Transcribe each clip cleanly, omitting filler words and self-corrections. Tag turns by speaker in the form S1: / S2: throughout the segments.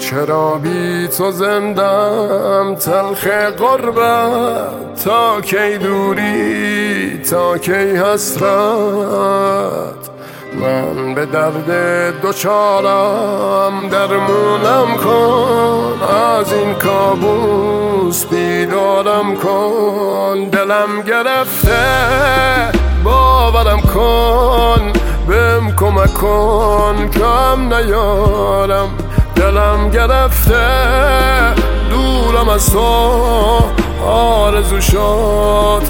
S1: چرا بی تو زندم تلخ غربت، تا کی دوری تا کی حسرت. من به درد دوچارم درمونم کن، از این کابوس بیدارم کن. دلم گرفته باورم کن، بهم کمک کن کم نیارم. دلم گرفته دورم از تو، آرزو شد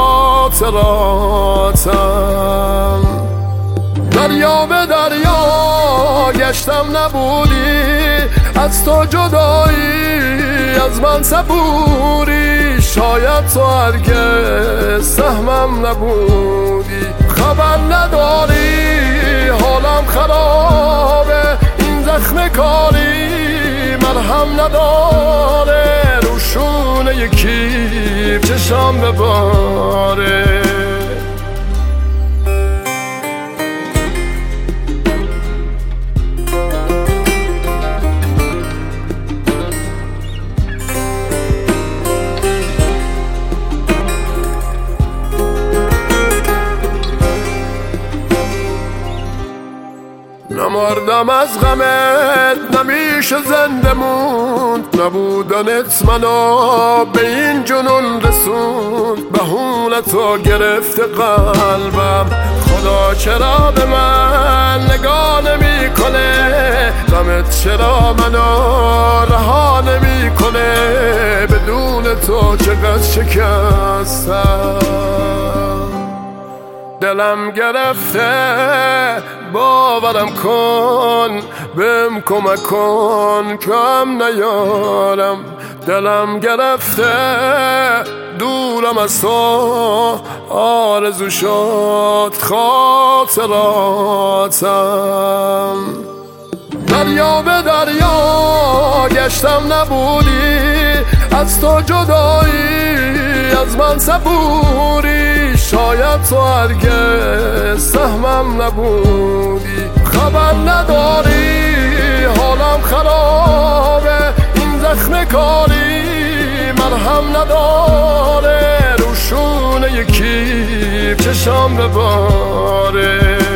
S1: خاطراتم. دریا به دریا گشتم نبودی، از تو جدایی از من صبوری. شاید تو هرگز سهمم نبودی، خبر نداری حالم خرابه. این زخم کاری مرهم نداره، روشونه یکی چشم بباره. نمردم از غمت، نمیشه زنده موند. نبودنت منو به این جنون رسوند، بهونه تو گرفته قلبم. خدا چرا به من نگاه نمی کنه، غمت چرا منو رها نمی کنه. بدون تو چقدر شکستم، دلم گرفته باورم کن، بهم کمک کن کم نیارم. دلم گرفته دورم از تو، آرزو شد خاطراتم. دریا به دریا گشتم نبودی، از تو جدایی از من صبوری. شاید تو هرگز سهمم نبودی، خبر نداری حالم خرابه. این زخم کاری مرهم نداره، روشونه یکی چشم بباره.